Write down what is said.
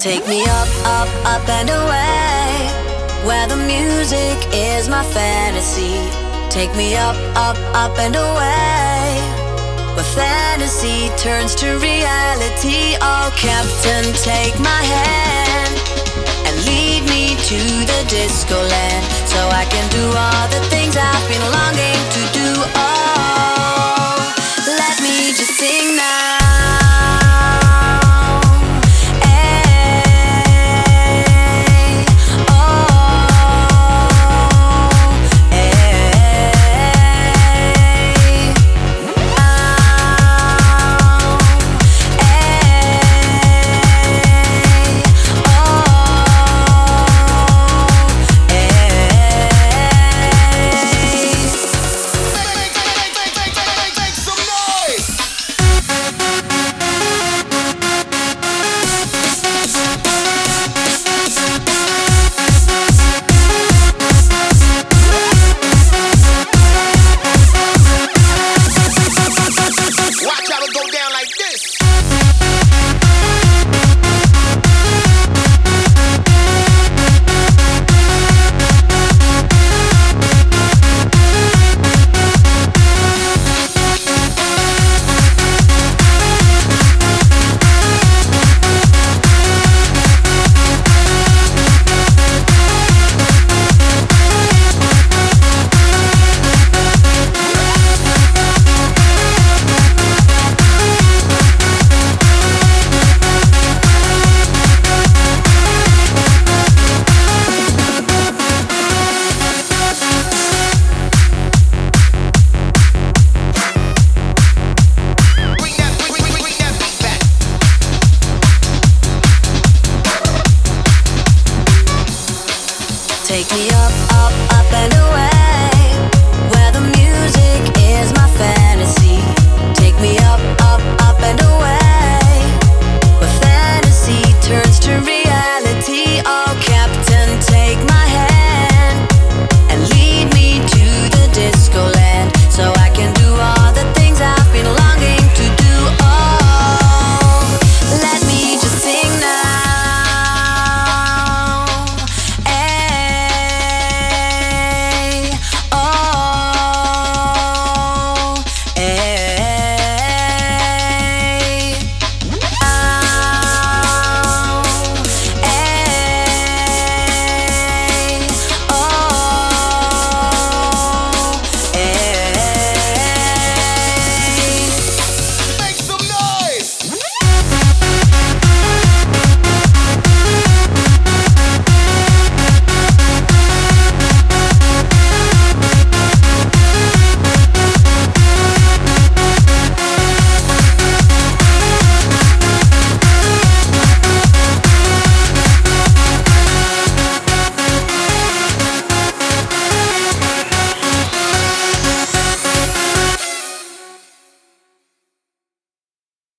Take me up, up, up and away, where the music is my fantasy. Take me up, up, up and away, where fantasy turns to reality. Oh, Captain, take my hand and lead me to the disco land, so I can do all the things I've been longing to do. Oh, let me just sing now. Take me up, up, up and away.